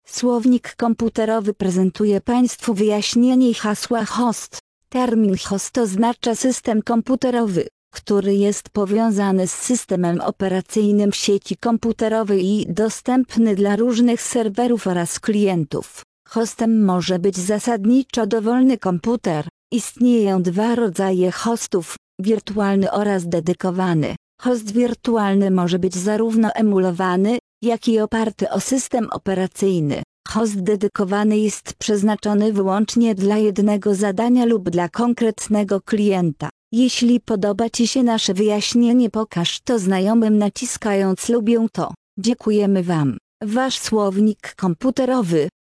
Słownik komputerowy prezentuje Państwu wyjaśnienie hasła host. Termin host oznacza system komputerowy, który jest powiązany z systemem operacyjnym sieci komputerowej i dostępny dla różnych serwerów oraz klientów. Hostem może być zasadniczo dowolny komputer. Istnieją dwa rodzaje hostów, wirtualny oraz dedykowany. Host wirtualny może być zarówno emulowany, jak i oparty o system operacyjny. Host dedykowany jest przeznaczony wyłącznie dla jednego zadania lub dla konkretnego klienta. Jeśli podoba Ci się nasze wyjaśnienie, pokaż to znajomym naciskając lubię to. Dziękujemy Wam. Wasz słownik komputerowy.